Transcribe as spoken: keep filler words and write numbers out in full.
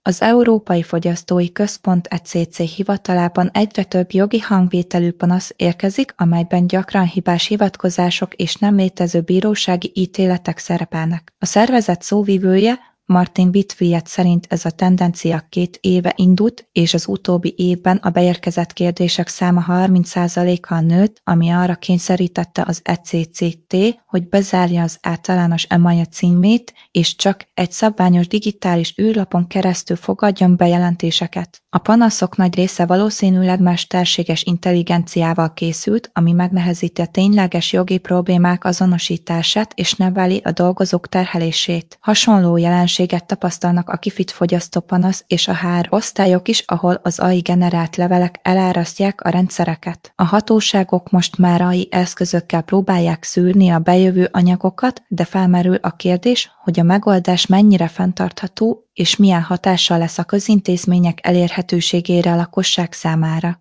Az Európai Fogyasztói Központ E C C hivatalában egyre több jogi hangvételű panasz érkezik, amelyben gyakran hibás hivatkozások és nem létező bírósági ítéletek szerepelnek. A szervezet szóvivője, Martin Whitfield szerint ez a tendencia két éve indult, és az utóbbi évben a beérkezett kérdések száma harminc százalékkal nőtt, ami arra kényszerítette az E C C T, hogy bezárja az általános e-mail címét, és csak egy szabványos digitális űrlapon keresztül fogadjon bejelentéseket. A panaszok nagy része valószínűleg mesterséges intelligenciával készült, ami megnehezíti a tényleges jogi problémák azonosítását és növeli a dolgozók terhelését. Hasonló jelenséget tapasztalnak a kifit fogyasztópanasz és a há er osztályok is, ahol az á i generált levelek elárasztják a rendszereket. A hatóságok most már á i eszközökkel próbálják szűrni a bejövő anyagokat, de felmerül a kérdés, hogy a megoldás mennyire fenntartható és milyen hatással lesz a közintézmények elérhetőségére a lakosság számára.